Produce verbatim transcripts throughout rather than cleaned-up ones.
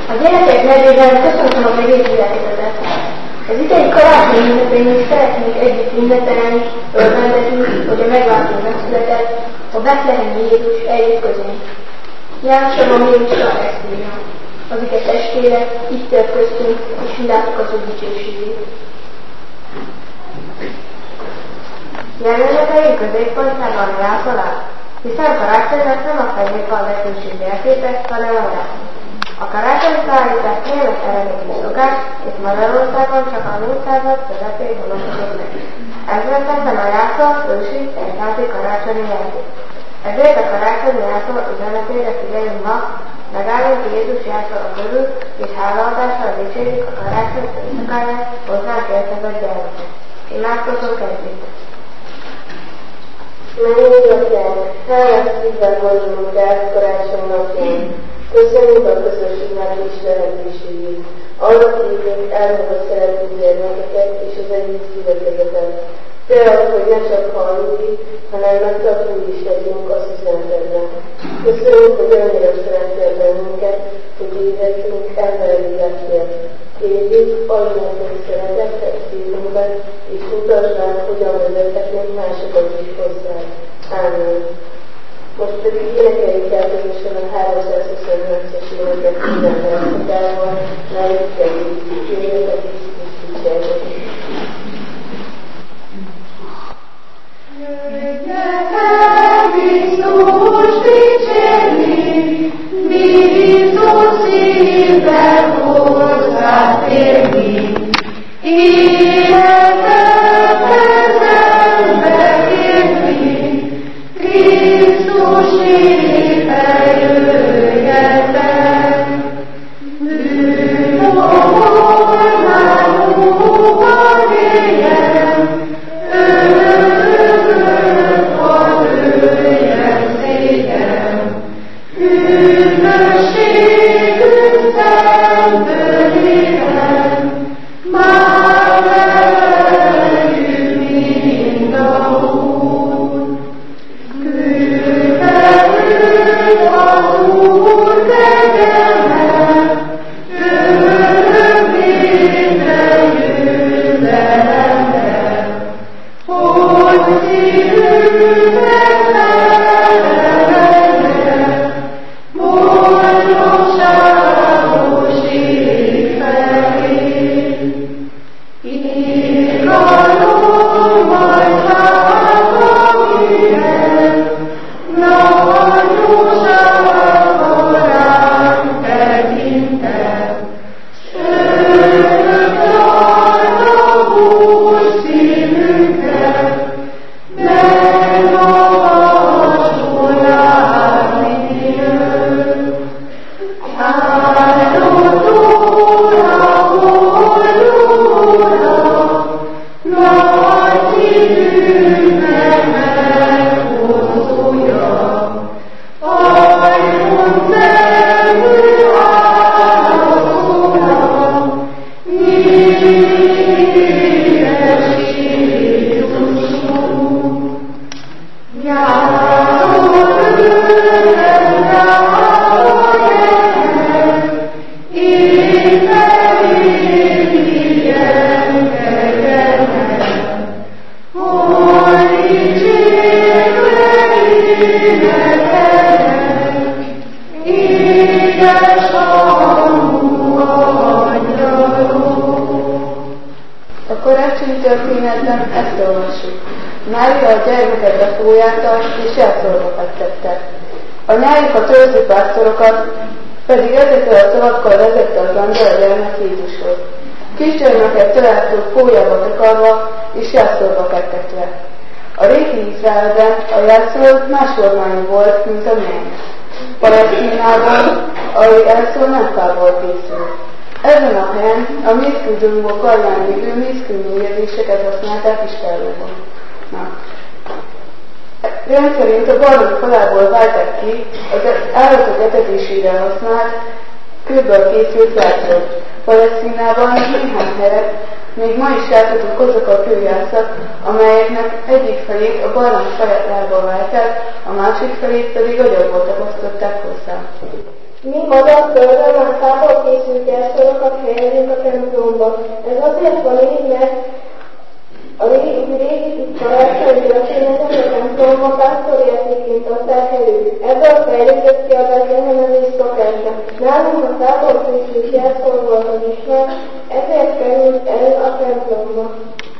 A gyerekek nevében köszöntöm a megértőjátékodat. Az idei karácsonyi ünnepén is szeretnénk együtt ünnepelni, örvendezni, hogy a megváltó megszületett, a betlehemi Jézus eljött közénk. Jánosom a Mélusa eszménya. Az ige testére, itt tör köztünk, és mi láttuk az ő dicsőségét. Jelenetei középpontjában a jászolás, hiszen karácsonynak nem a fenyőfal vetőség értétek, hanem a rá. A karácsony szállítás német eredeti szokás, és Magyarországon csak a nyolcszázad közepén honosodott meg. Ezzel szemben a jászol ősi egyházi karácsonyi játék. Ezért a karácsonyi jászol üzenetére figyeljünk ma, megállunk Jézus jászol a körül, és hálaadással dicsérik a karácsony éjszakáját hozzánk érkezett gyermeket. Imádkozunk együtt! Menjünk atyánk, hálás szívvel mondjuk át karácsony napján. Köszönjük a közösség megtisztelhetőségét. Arra kérjük, áld a szerető gyermekeket és az egész szívekezetet. Te az, hogy ne csak halljuk, hanem megtartunk is legyünk az üzenetednek. Köszönjük, hogy annyira szeretnél bennünket, hogy érezzünk emberi életért. Kérjük, adj nekünk szeretettet szívünkbe, és mutasd meg, hogyan vezethetnénk másokat is hozzá. Ámen. Most pedig énekeljük el közösen a háromszázhuszonnyolcas éneket minden verszakával, melyet kerüljük, kérjük a Krisztus dicséretet. Jöjjetek Krisztus dicsérni, mi Krisztus szívvel hozzátérni. Életet kezembe kérni, Krisztus népe jöjjetek. Bűnolválóban éljen, örök ad őjen szégyen. Üdvösségünk szentből éljen, már velünk mind a Úr. Küldetünk az Úr kegyelme, örök létre jövedelemre, hogy szívünknek felemelje, boldogságos év felé. Írgalom majd szállom ilyen, nagyosággal ránk tekintett, s örök rajta Úr szívünket, megmagasol látni jön. Áldott Ura, Ura, nagy szívünknek meghozója, ajtunk nevű áldozóra, nyíles Jézusunk. Jászol őren rájöjjön, éppen éljen kegyelmet, hogy dicsérve énekeljen, édes hangú angyalok. A karácsonyi történetben ezt olvassuk. Mária a gyermeket befújálta, és elszorba fektette. A nyájuk a törzsi pásztorokat pedig ezekkel a szavakkal vezette az angyal a gyermek Jézushoz. Kisgyermeket találtuk fólyába takarva, és jászolba fektetve. A régi Izraelben a jászol más formányú volt, mint a miénk. Palesztinában a jászol nem fából készült. Ezen a helyen a mészkőgyomból karján lévő mészkőmélyezéseket használták Istenlóban. Rendszerint a barlang falából válták ki az állatok etetésére használt, kőből készült jászot. Palesztinában néhány helyet még ma is láthatók azok a kőjászak, amelyeknek egyik felét a barlang falába válták, a másik felét pedig agyagból tapasztották hozzá. Mi magyar földön a fából készült gyászolókat helyezünk a templomba. Ez azért van így, mert a régi, régi karácsonyi történetet a templomba pásztorjátéként adták elő. Ebből fejlődött ki a betlehemezés szokása. Nálunk a tábor Krisztus gyászol volt az ismert, ezért került el a templomba.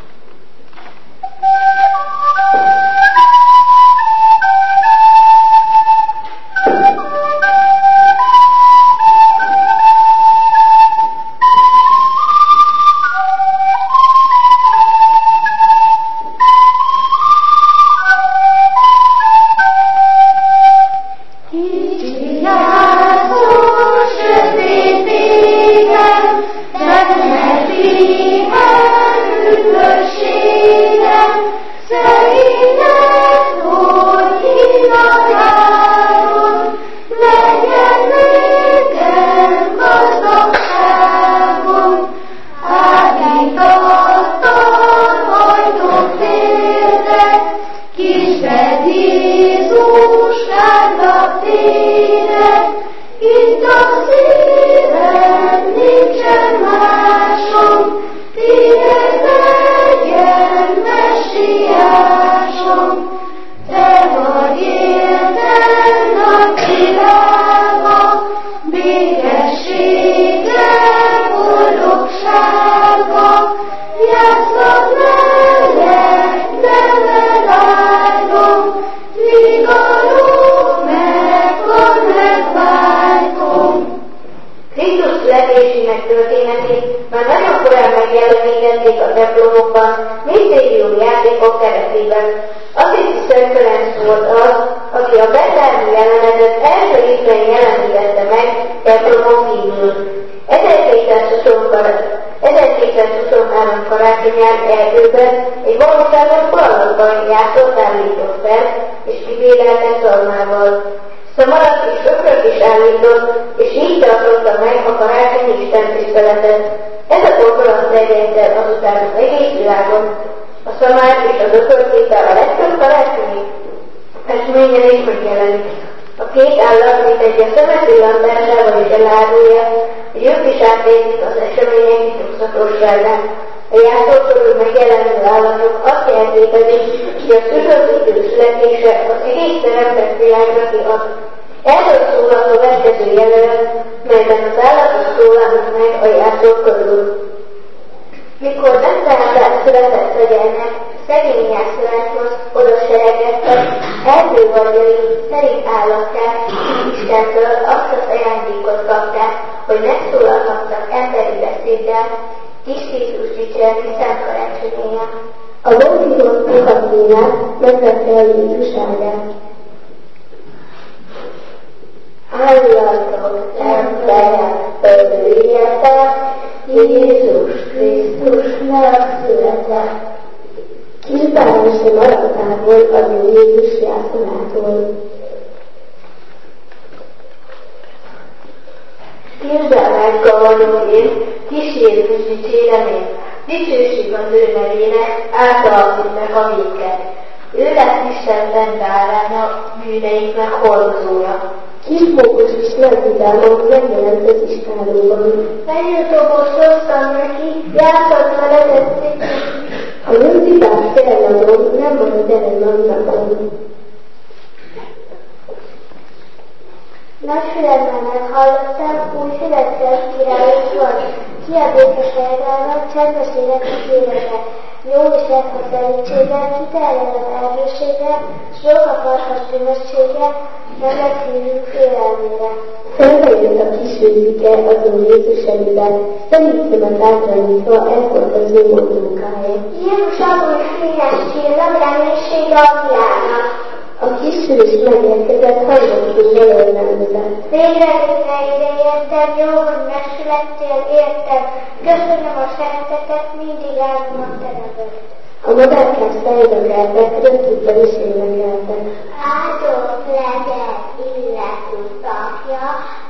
Nagyfülemben hallottam, új fülettel királyos volt. Ki a békeságának, csendes életet élete. Jó és lett a szerítsége, kiterjed az erőssége, s sok a farkas tümössége, nem megszívünk félelmére. Felbejött a kis őzike azon Jézus előben, személyszömet átrányítva elkolt az ő munkája. Jézus abból fényes csillag, reménysége a világnak. A kisülés megérkezett, hallgatunk belőlem. Végre végre ide értem, jó, hogy megszülettél, értem. Köszönöm a szeretetet, mindig áldom a te neved. A madárkák fejlődögeltek, rögtükben is énekeltek. Áldott legyen illető tagja,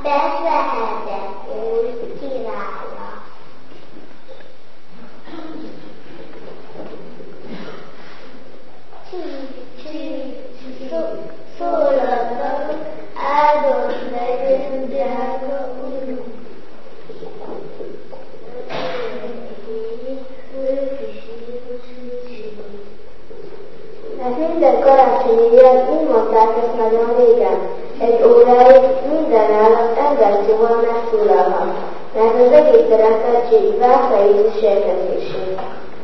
Betlehemet új királya. Szólatok, áldott legyen drága Urunk. karácsonyilag így mondták ezt nagyon régen. Egy óráig minden állat ember szóval megszólalhat, mert az egész teremtettség várta Jézus érkezését.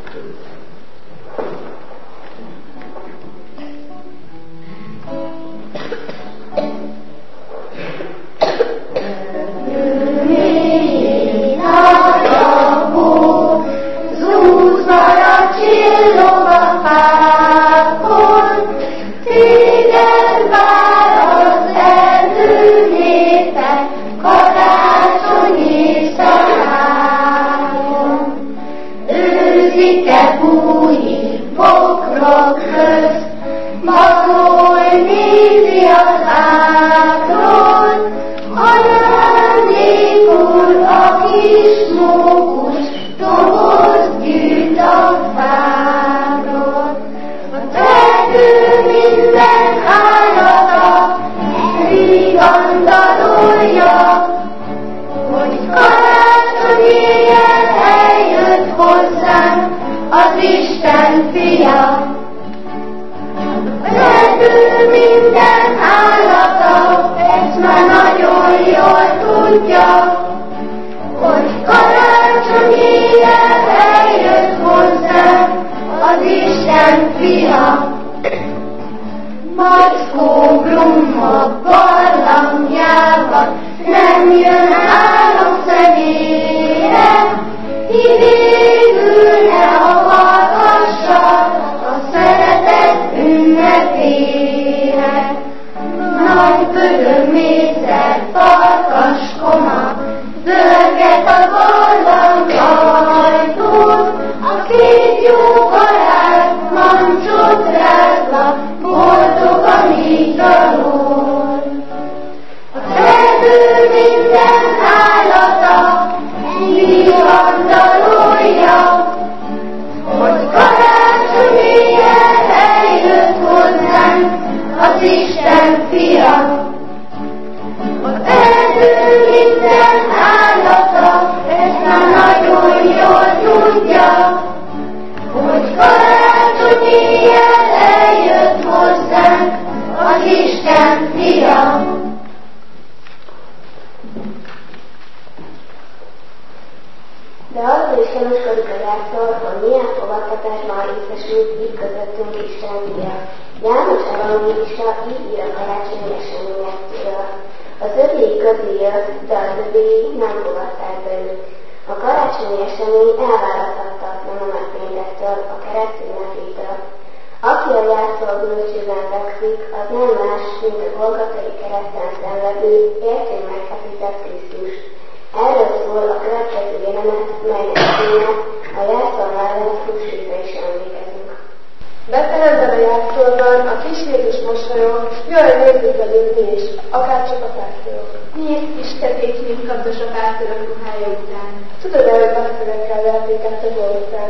De azzal is tanúskodik a játszol, hogy milyen fogadtatásban részesült itt közöttünk Isten fia. János evangélista így ír a karácsonyi eseményekről. Az övéi közé jött, de az övéi nem fogadták be őt. A karácsonyi esemény elválaszthatatlan a napfényektől, a kereszt ünnepétől. Aki a játszol bölcsőben fekszik, az nem más, mint a golgotai kereszten szenvedő, értő megfeszített Krisztus. Erről szól a következő jelenet, melynek címe a játszol mellett húsvétre is emlékezünk. Beteremben a játszolban a kis Jézus mosolyog, jaj, nézzük velük mi is, akárcsak a pásztorok. Miért is tették mint kapdos a pásztorok ruhája után? Tudod-e, hogy pásztorekkel verték ezt a Golgotán?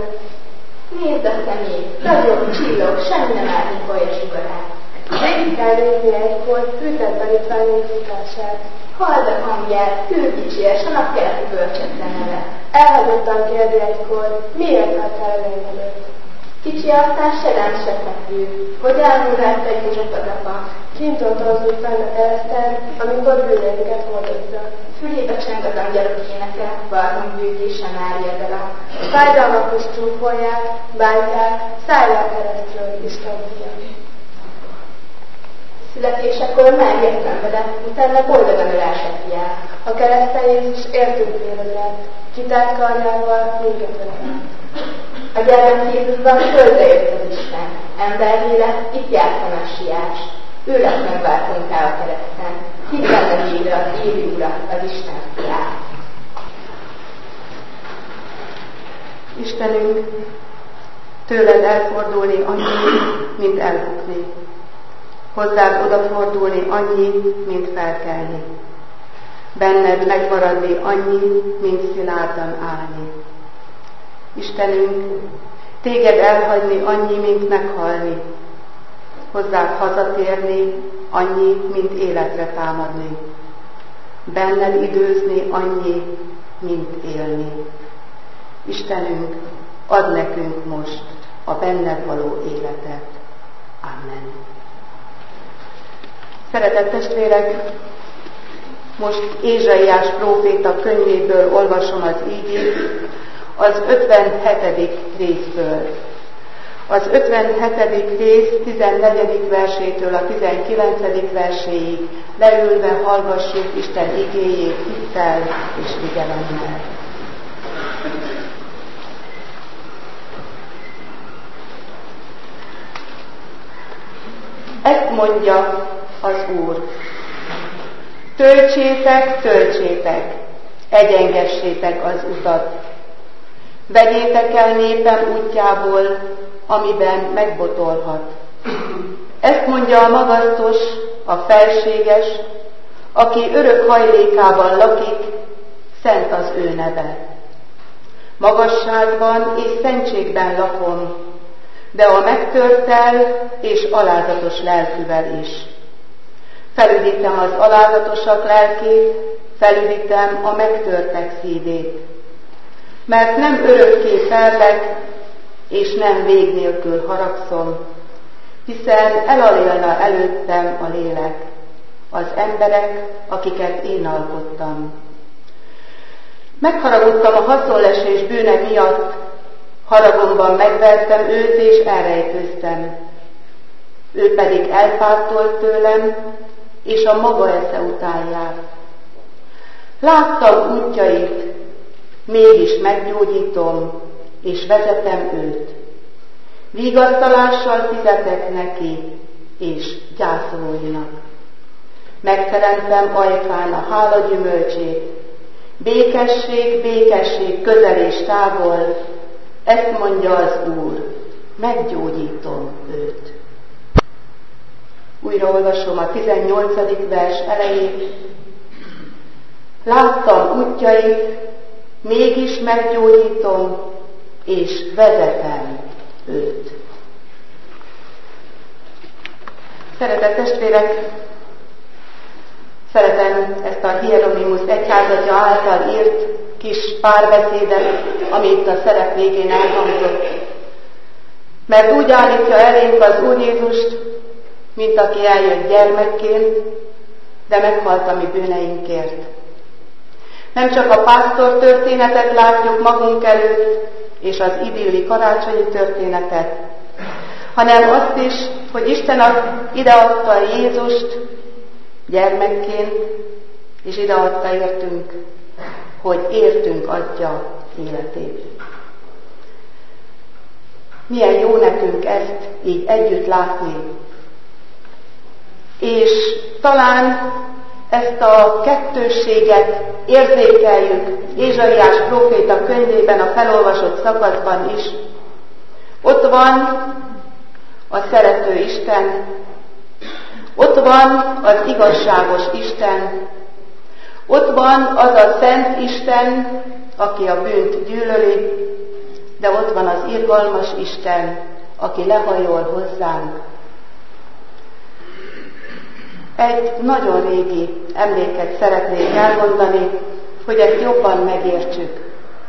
Nézd a szemét, ragyog, csillog, semmi nem árnyék olyan sugarát. Végig kell nézni egykor fűtett tanítványok futását. Halld a hangját, tűrgicsies, a napkeleti bölcsetlen neve. Elhagyottan kérdi egykor, miért hagytál el engem? Kicsi aztán se nem se fekvő, hogy elmúlálta József az apa. Kint oltalmazunk fenn a kereszten, amikor bűneinket hordozza. Fülébe cseng az angyalok éneke, barlangbőgése Mária dalom. Fájdalmakhoz csúfolják, bántják, szállják keresztről Isten fia. Születésekor Mária szenvedett, utána boldogan ölása fiát. A kereszten Jézus értünk véledett, kitárt karjával minket vezet. A gyermek Jézusban földre jött az Isten, emberré lett, itt járt a messiás. Ő lett megváltónká a kereszten, hidd benne végre az élő Urat, az Isten fiát. Istenünk, tőled elfordulni annyi, mint elbukni. Hozzád odafordulni annyi, mint felkelni. Benned megmaradni annyi, mint szilárdan állni. Istenünk, téged elhagyni annyi, mint meghalni. Hozzád hazatérni annyi, mint életre támadni. Benned időzni annyi, mint élni. Istenünk, add nekünk most a benned való életet. Amen. Szeretett testvérek, most Ézsaiás próféta könyvéből olvasom az ígét, az ötvenhetedik részből. Az ötvenhetedik rész tizennegyedik versétől a tizenkilencedik verséig leülve hallgassuk Isten igéjét hittel és figyelemmel. Ezt mondja az Úr. Töltsétek, töltsétek, egyengessétek az utat. Vegyétek el népem útjából, amiben megbotolhat. Ezt mondja a magasztos, a felséges, aki örök hajlékában lakik, szent az ő neve. Magasságban és szentségben lakom, de a megtörttel és alázatos lelkűvel is. Felüdítem az alázatosak lelkét, felüdítem a megtörtek szívét. Mert nem örökké ferlek, és nem vég nélkül haragszom, hiszen elalélna előttem a lélek, az emberek, akiket én alkottam. Megharagudtam a haszonlesés bűne miatt, haragomban megvertem őt és elrejtőztem. Ő pedig elpártolt tőlem, és a maga esze után járt. Láttam útjait, mégis meggyógyítom, és vezetem őt. Vigasztalással fizetek neki, és gyászolóinak. Megteremtem ajkán a hála gyümölcsét. Békesség, békesség közel és távol, ezt mondja az Úr, meggyógyítom őt. Újra olvasom a tizennyolcadik vers elejét. Láttam útjait, mégis meggyógyítom, és vezetem őt. Szeretett testvérek, szeretem ezt a Hieronymus egyházatja által írt kis párbeszédet, ami itt a szerep végén elhangzott. Mert úgy állítja elénk az Úr Jézust, mint aki eljött gyermekként, de meghalt a mi bűneinkért. Nem csak a pásztor történetet látjuk magunk előtt, és az idilli karácsonyi történetet, hanem azt is, hogy Isten ideadta Jézust gyermekként, és ideadta értünk, hogy értünk adja életét. Milyen jó nekünk ezt így együtt látni. És talán ezt a kettősséget érzékeljük Ézsaiás próféta könyvében, a felolvasott szakaszban is. Ott van a szerető Isten, ott van az igazságos Isten, ott van az a szent Isten, aki a bűnt gyűlöli, de ott van az irgalmas Isten, aki lehajol hozzánk. Egy nagyon régi emléket szeretnék elmondani, hogy ezt jobban megértsük.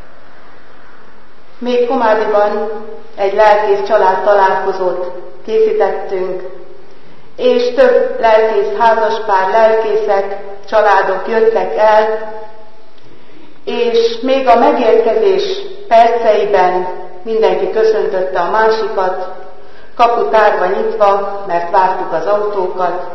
Még Komádiban egy lelkész család találkozót készítettünk, és több lelkész házaspár, lelkészek, családok jöttek el, és még a megérkezés perceiben mindenki köszöntötte a másikat, kapu tárva nyitva, mert vártuk az autókat,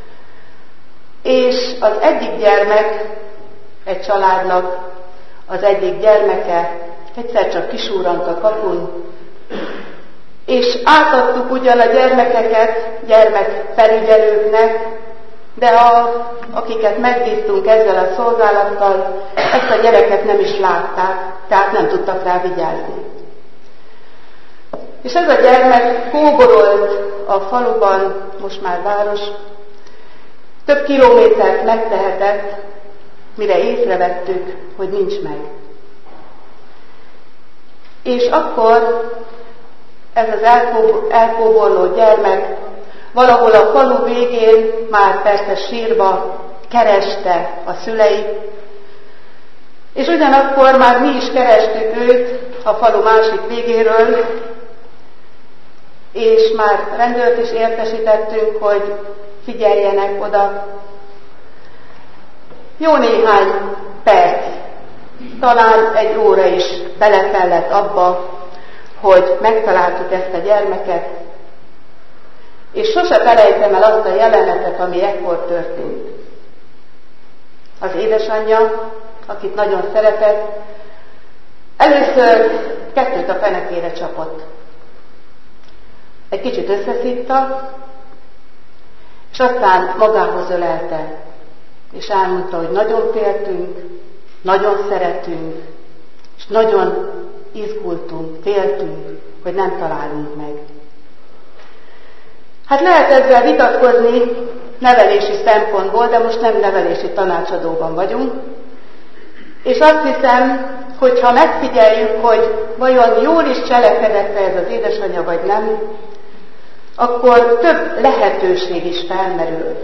és az egyik gyermek, egy családnak az egyik gyermeke egyszer csak kisúrant a kapun, és átadtuk ugyan a gyermekeket gyermekfelügyelőknek, de a, akiket megbíztunk ezzel a szolgálattal, ezt a gyereket nem is látták, tehát nem tudtak rá vigyázni. És ez a gyermek kóborolt a faluban, most már város, több kilométert megtehetett, mire észrevettük, hogy nincs meg. És akkor ez az elkóborló gyermek valahol a falu végén, már persze sírva kereste a szüleit, és ugyanakkor már mi is kerestük őt a falu másik végéről, és már rendőrt is értesítettünk, hogy figyeljenek oda. Jó néhány perc, talán egy óra is bele kellett abba, hogy megtaláltuk ezt a gyermeket, és sose felejtem el azt a jelenetet, ami ekkor történt. Az édesanyja, akit nagyon szeretett, először kettőt a fenekére csapott. Egy kicsit összeszívta, és aztán magához ölelte, és elmondta, hogy nagyon féltünk, nagyon szeretünk, és nagyon izgultunk, féltünk, hogy nem találunk meg. Hát lehet ezzel vitatkozni nevelési szempontból, de most nem nevelési tanácsadóban vagyunk, és azt hiszem, hogy ha megfigyeljük, hogy vajon jól is cselekedett ez az édesanyja, vagy nem, akkor több lehetőség is felmerül.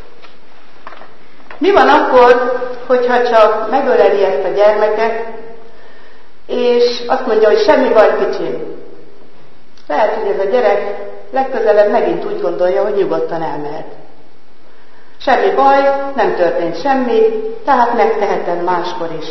Mi van akkor, hogyha csak megöleli ezt a gyermeket, és azt mondja, hogy semmi baj, kicsim. Lehet, hogy ez a gyerek legközelebb megint úgy gondolja, hogy nyugodtan elmehet. Semmi baj, nem történt semmi, tehát megtehetem máskor is.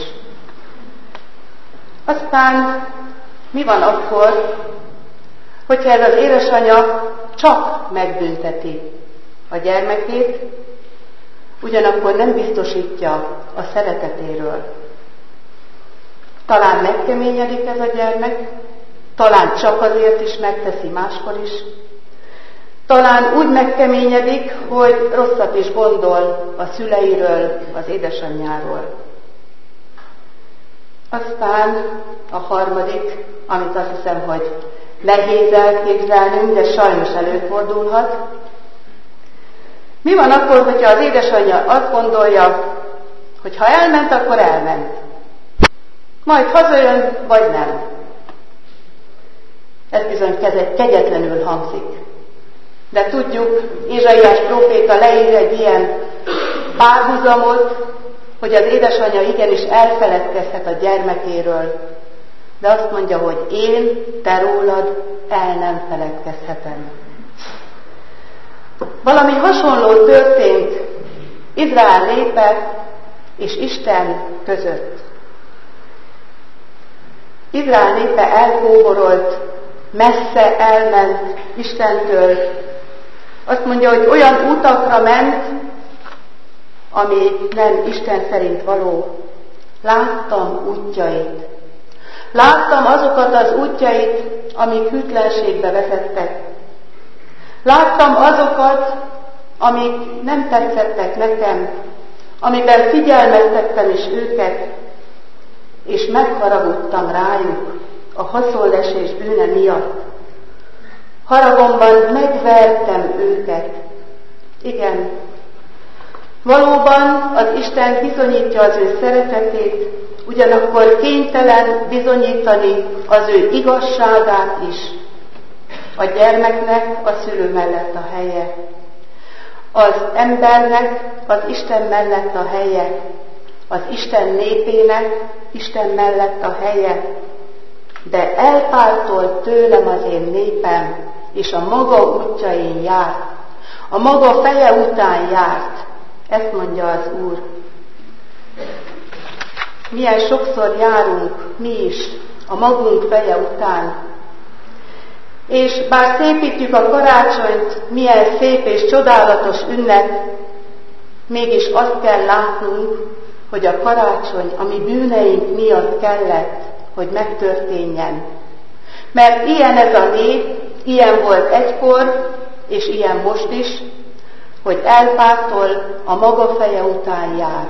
Aztán mi van akkor, hogyha ez az édesanyja csak megbünteti a gyermekét, ugyanakkor nem biztosítja a szeretetéről. Talán megkeményedik ez a gyermek, talán csak azért is megteszi máskor is, talán úgy megkeményedik, hogy rosszat is gondol a szüleiről, az édesanyjáról. Aztán a harmadik, amit azt hiszem, hogy nehéz elképzelnünk, de sajnos előfordulhat. Mi van akkor, hogyha az édesanyja azt gondolja, hogy ha elment, akkor elment. Majd hazajön, vagy nem. Ez bizony kegyetlenül hangzik. De tudjuk, Ézsaiás próféta leír egy ilyen párhuzamot, hogy az édesanyja igenis elfeledkezhet a gyermekéről, de azt mondja, hogy én, te rólad el nem feledkezhetem. Valami hasonló történt Izrael népe és Isten között. Izrael népe elkóborolt, messze elment Istentől. Azt mondja, hogy olyan utakra ment, ami nem Isten szerint való. Láttam útjait. Láttam azokat az útjait, amik hűtlenségbe vezettek. Láttam azokat, amik nem tetszettek nekem, amiben figyelmeztettem is őket, és megharagudtam rájuk a haszonlesés bűne miatt. Haragomban megvertem őket. Igen, valóban az Isten bizonyítja az ő szeretetét, ugyanakkor kénytelen bizonyítani az ő igazságát is. A gyermeknek a szülő mellett a helye, az embernek az Isten mellett a helye, az Isten népének Isten mellett a helye, de elpártolt tőlem az én népem, és a maga útjain járt, a maga feje után járt. Ezt mondja az Úr. Milyen sokszor járunk mi is a magunk feje után, és bár szépítjük a karácsonyt, milyen szép és csodálatos ünnep, mégis azt kell látnunk, hogy a karácsony a mi bűneink miatt kellett, hogy megtörténjen. Mert ilyen ez a nép, ilyen volt egykor, és ilyen most is, hogy elpártol, a maga feje után jár.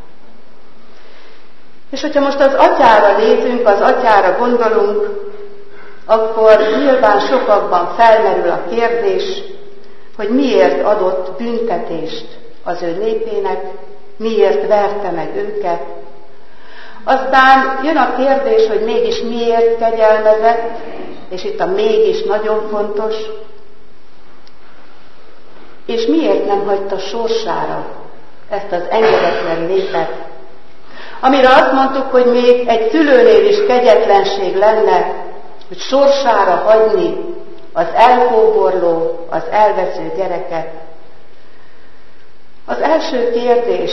És hogyha most az atyára nézünk, az atyára gondolunk, akkor nyilván sokakban felmerül a kérdés, hogy miért adott büntetést az ő népének, miért verte meg őket. Aztán jön a kérdés, hogy mégis miért kegyelmezett, és itt a mégis nagyon fontos, és miért nem hagyta sorsára ezt az engedetlen népet, amire azt mondtuk, hogy még egy szülőnél is kegyetlenség lenne, hogy sorsára hagyni az elkóborló, az elvesző gyereket. Az első kérdés,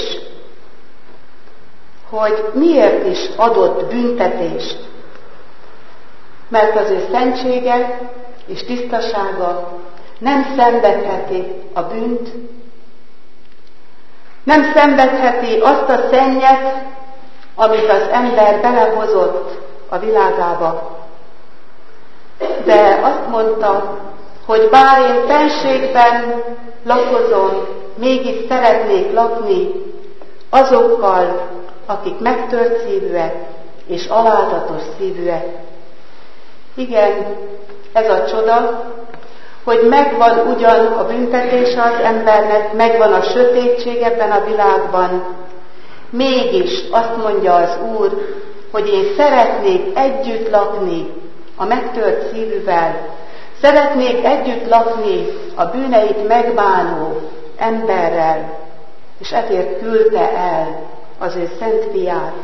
hogy miért is adott büntetést? Mert az ő szentsége és tisztasága nem szenvedheti a bűnt, nem szenvedheti azt a szennyet, amit az ember belehozott a világába. De azt mondta, hogy bár én fenségben lakozom, mégis szeretnék lakni azokkal, akik megtört szívűek és alázatos szívűek. Igen, ez a csoda, hogy megvan ugyan a büntetése az embernek, megvan a sötétség ebben a világban, mégis azt mondja az Úr, hogy én szeretnék együtt lakni a megtört szívűvel, szeretnék együtt lakni a bűneit megbánó emberrel, és ezért küldte el az ő szent fiát.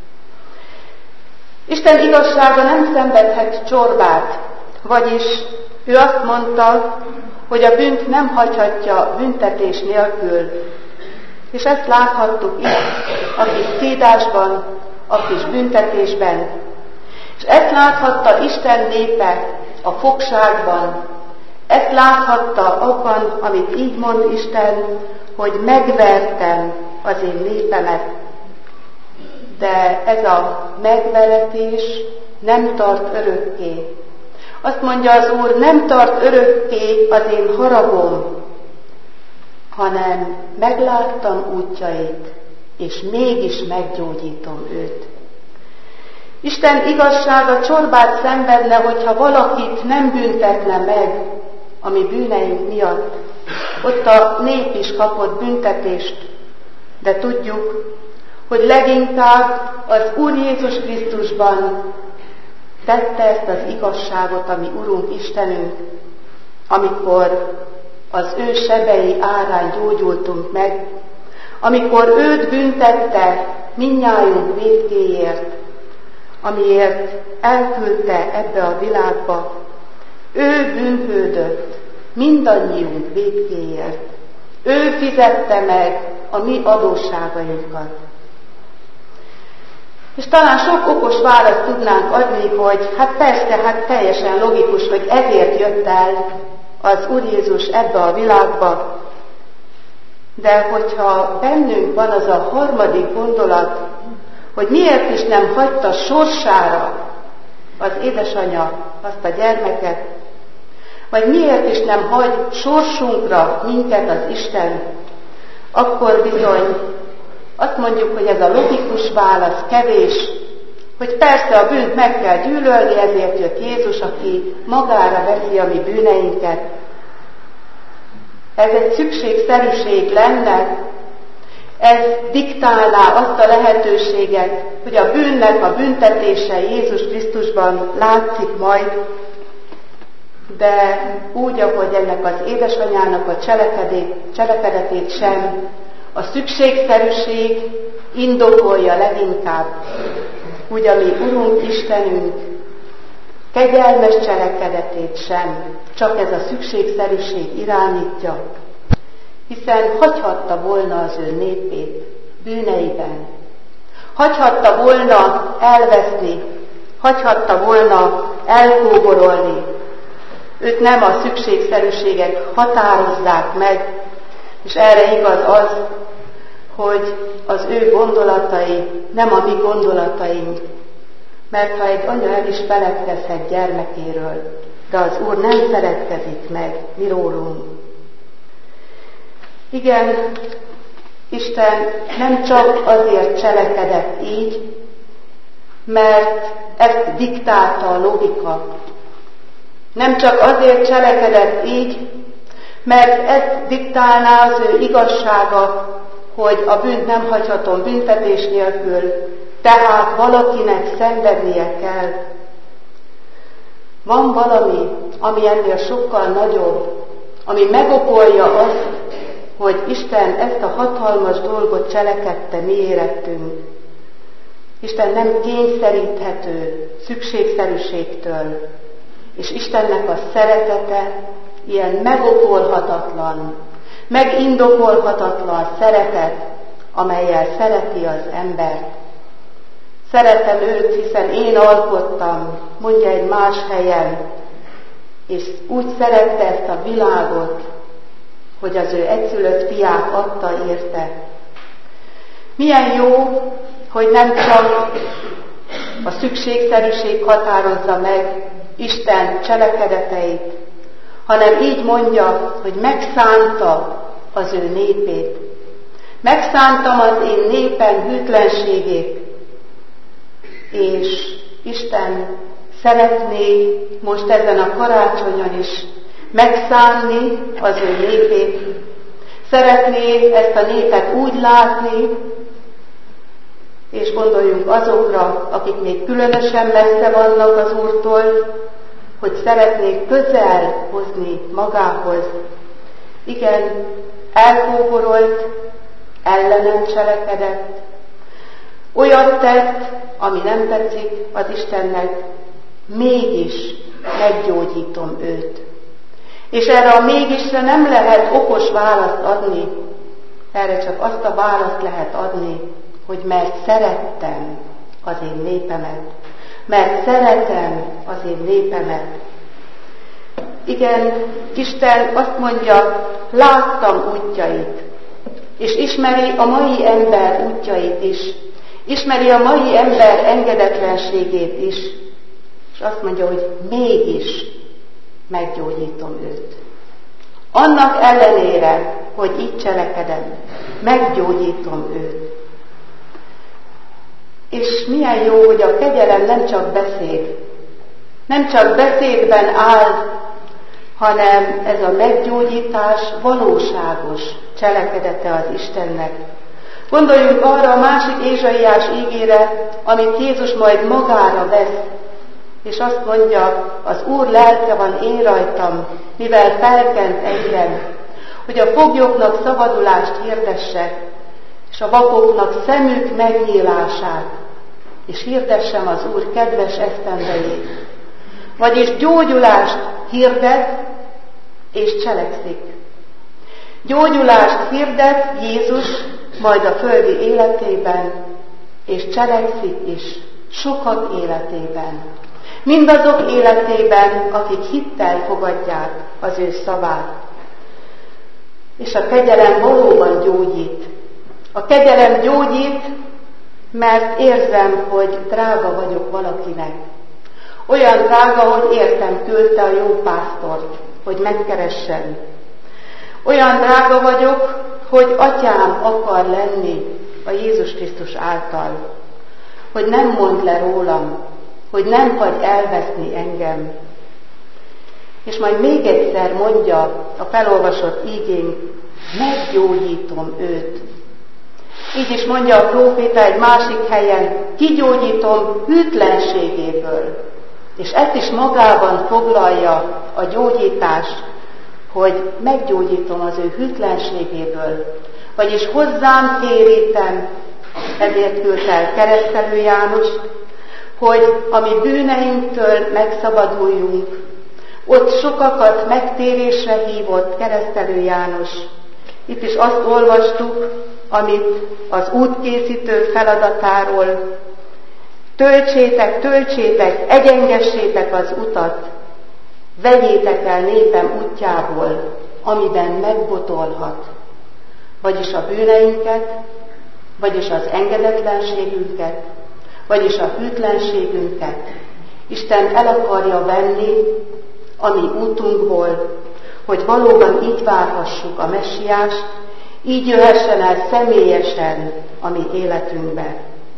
Isten igazsága nem szenvedhet csorbát, vagyis ő azt mondta, hogy a bűnt nem hagyhatja büntetés nélkül. És ezt láthattuk itt, a kis szídásban, a kis büntetésben. És ezt láthatta Isten népe a fogságban. Ezt láthatta abban, amit így mond Isten, hogy megvertem az én népemet. De ez a megveretés nem tart örökké. Azt mondja az Úr, nem tart örökké az én haragom, hanem megláttam útjait, és mégis meggyógyítom őt. Isten igazsága csorbát szenvedne, hogyha valakit nem büntetne meg a mi bűneink miatt. Ott a nép is kapott büntetést, de tudjuk, hogy leginkább az Úr Jézus Krisztusban tette ezt az igazságot, ami Urunk Istenünk, amikor az ő sebei árán gyógyultunk meg, amikor őt büntette mindnyájunk vétkéért, amiért elküldte ebbe a világba. Ő bűnhődött mindannyiunk vétkéért. Ő fizette meg a mi adósságainkat. És talán sok okos választ tudnánk adni, hogy hát persze, hát teljesen logikus, hogy ezért jött el az Úr Jézus ebbe a világba. De hogyha bennünk van az a harmadik gondolat, hogy miért is nem hagyta sorsára az édesanyja azt a gyermeket, vagy miért is nem hagy sorsunkra minket az Isten, akkor bizony azt mondjuk, hogy ez a logikus válasz kevés, hogy persze a bűnt meg kell gyűlölni, ezért jött Jézus, aki magára veszi a mi bűneinket. Ez egy szükségszerűség lenne, ez diktálná azt a lehetőséget, hogy a bűnnek a büntetése Jézus Krisztusban látszik majd, de úgy, ahogy ennek az édesanyának a cselekedetét sem, a szükségszerűség indokolja leginkább, úgy, ami Urunk Istenünk kegyelmes cselekedetét sem, csak ez a szükségszerűség irányítja, hiszen hagyhatta volna az ő népét bűneiben, hagyhatta volna elveszni, hagyhatta volna elkóborolni. Őt nem a szükségszerűségek határozzák meg, és erre igaz az, hogy az ő gondolatai nem a mi gondolataink. Mert ha egy anya el is feledkezhet gyermekéről, de az Úr nem feledkezik meg mi rólunk. Igen, Isten nem csak azért cselekedett így, mert ezt diktálta a logika. Nem csak azért cselekedett így, mert ezt diktálná az ő igazsága, hogy a bűnt nem hagyhatom büntetés nélkül, tehát valakinek szenvednie kell. Van valami, ami ennél sokkal nagyobb, ami megokolja azt, hogy Isten ezt a hatalmas dolgot cselekedte mi érettünk. Isten nem kényszeríthető szükségszerűségtől, és Istennek a szeretete ilyen megokolhatatlan, megindokolhatatlan szeretet, amellyel szereti az embert. Szeretem őt, hiszen én alkottam, mondja egy más helyen, és úgy szerette ezt a világot, hogy az ő egyszülött fiát adta érte. Milyen jó, hogy nem csak a szükségszerűség határozza meg Isten cselekedeteit, hanem így mondja, hogy megszánta az ő népét. Megszántam az én népem hűtlenségét, és Isten szeretné most ezen a karácsonyon is megszánni az ő népét. Szeretné ezt a népet úgy látni, és gondoljunk azokra, akik még különösen messze vannak az Úrtól, hogy szeretnék közel hozni magához. Igen, elkóborolt, ellenem cselekedett, olyat tett, ami nem tetszik az Istennek, mégis meggyógyítom őt. És erre a mégisre nem lehet okos választ adni, erre csak azt a választ lehet adni, hogy mert szerettem az én népemet, mert szeretem az én népemet. Igen, Isten azt mondja, láttam útjait, és ismeri a mai ember útjait is, ismeri a mai ember engedetlenségét is, és azt mondja, hogy mégis meggyógyítom őt. Annak ellenére, hogy így cselekedem, meggyógyítom őt. És milyen jó, hogy a kegyelem nem csak beszéd, nem csak beszédben áll, hanem ez a meggyógyítás valóságos cselekedete az Istennek. Gondoljunk arra a másik Ézsaiás ígére, amit Jézus majd magára vesz, és azt mondja, az Úr lelke van én rajtam, mivel felkent engem, hogy a foglyoknak szabadulást hirdessek, és a vakoknak szemük megnyílását, és hirdessem az Úr kedves esztendejét. Vagyis gyógyulást hirdet, és cselekszik. Gyógyulást hirdet Jézus majd a földi életében, és cselekszik is sokak életében. Mindazok életében, akik hittel fogadják az ő szavát. És a kegyelem valóban gyógyít. A kegyelem gyógyít, mert érzem, hogy drága vagyok valakinek. Olyan drága, hogy értem küldte a jó pásztort, hogy megkeressen. Olyan drága vagyok, hogy atyám akar lenni a Jézus Krisztus által. Hogy nem mond le rólam, hogy nem hagy elveszni engem. És majd még egyszer mondja a felolvasott ígénk, meggyógyítom őt. Így is mondja a próféta egy másik helyen, kigyógyítom hűtlenségéből. És ezt is magában foglalja a gyógyítás, hogy meggyógyítom az ő hűtlenségéből. Vagyis hozzám térítem, ezért küldte el Keresztelő János, hogy a mi bűneinktől megszabaduljunk. Ott sokakat megtérésre hívott Keresztelő János. Itt is azt olvastuk, amit az útkészítő feladatáról. Töltsétek, töltsétek, egyengessétek az utat, vegyétek el népem útjából, amiben megbotolhat. Vagyis a bűneinket, vagyis az engedetlenségünket, vagyis a hűtlenségünket. Isten el akarja venni a mi útunkból, hogy valóban így várhassuk a Messiást, így jöhessen el személyesen a mi életünkbe.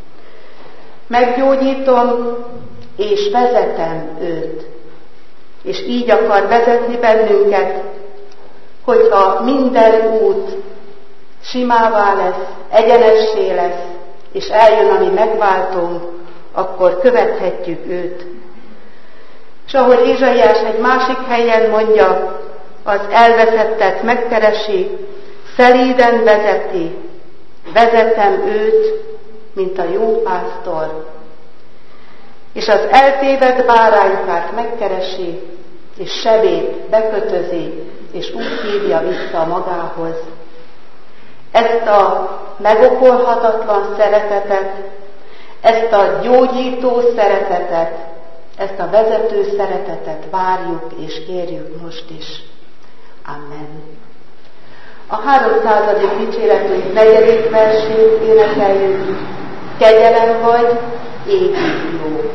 Meggyógyítom és vezetem őt, és így akar vezetni bennünket, hogyha minden út simává lesz, egyenessé lesz, és eljön a mi megváltónk, akkor követhetjük őt. És ahogy Ézsaiás egy másik helyen mondja, az elveszettet megkeresi, szelíden vezeti, vezetem őt, mint a jó pásztor. És az eltévedt báránykát megkeresi, és sebét bekötözi, és úgy hívja vissza magához. Ezt a megokolhatatlan szeretetet, ezt a gyógyító szeretetet, ezt a vezető szeretetet várjuk és kérjük most is. Amen. A háromszázadik dicséretünk negyedik versét énekeljük. Kegyelem vagy, égig jó.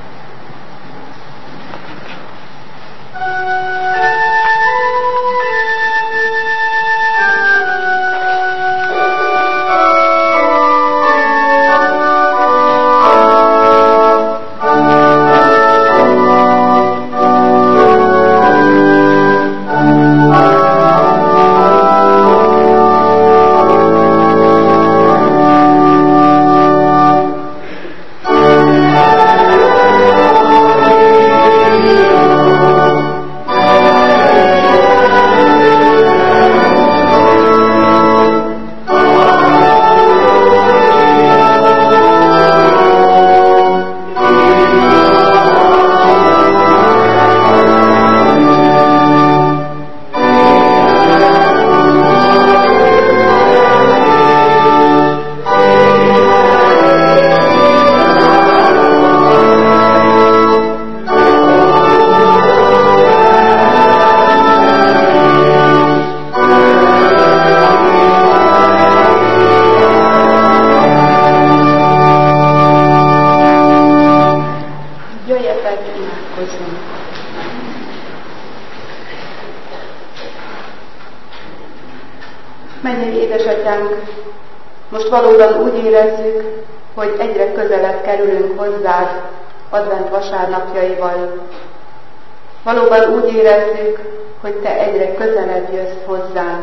Mennyei édesatyánk, most valóban úgy érezzük, hogy egyre közelebb kerülünk hozzád advent vasárnapjaival. Valóban úgy érezzük, hogy te egyre közelebb jössz hozzánk,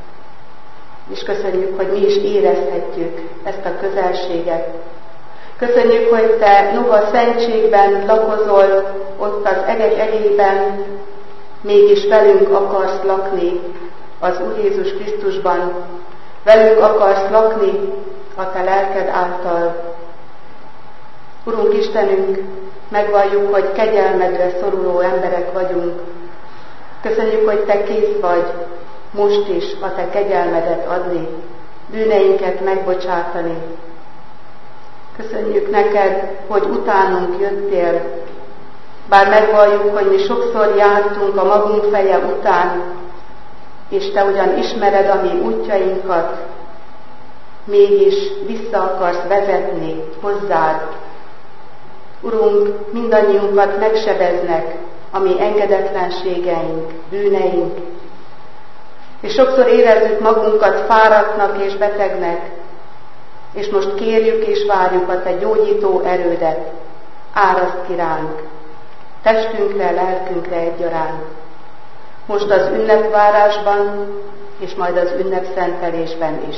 és köszönjük, hogy mi is érezhetjük ezt a közelséget. Köszönjük, hogy te noha szentségben lakozol, ott az egek egében, mégis velünk akarsz lakni az Úr Jézus Krisztusban, velünk akarsz lakni a te lelked által. Urunk Istenünk, megvalljuk, hogy kegyelmedre szoruló emberek vagyunk. Köszönjük, hogy te kész vagy most is a te kegyelmedet adni, bűneinket megbocsátani. Köszönjük neked, hogy utánunk jöttél, bár megvalljuk, hogy mi sokszor jártunk a magunk feje után, és te ugyan ismered a mi útjainkat, mégis vissza akarsz vezetni hozzád. Urunk, mindannyiunkat megsebeznek a mi engedetlenségeink, bűneink, és sokszor érezzük magunkat fáradtnak és betegnek, és most kérjük és várjuk a te gyógyító erődet, áraszt ki ránk, testünkre, lelkünkre egyaránt. Most az ünnepvárásban, és majd az ünnepszentelésben is.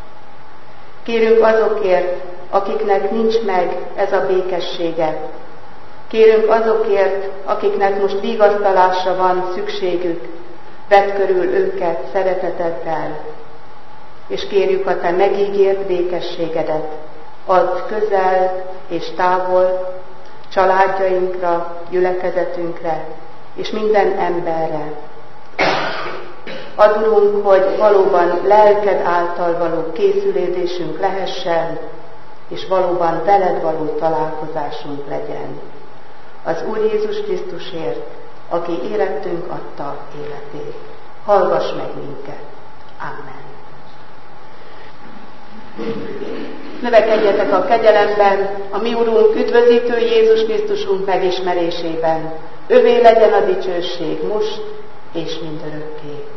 Kérünk azokért, akiknek nincs meg ez a békessége. Kérünk azokért, akiknek most vigasztalásra van szükségük. Vedd körül őket szereteteddel, és kérjük a te megígért békességedet. Add közel és távol családjainkra, gyülekezetünkre, és minden emberre. Add, Urunk, hogy valóban lelked által való készülődésünk lehessen, és valóban veled való találkozásunk legyen. Az Úr Jézus Krisztusért, aki érettünk adta életét. Hallgass meg minket. Amen. Növekedjetek a kegyelemben, a mi Urunk, üdvözítő Jézus Krisztusunk megismerésében. Övé legyen a dicsőség most és mindörökké.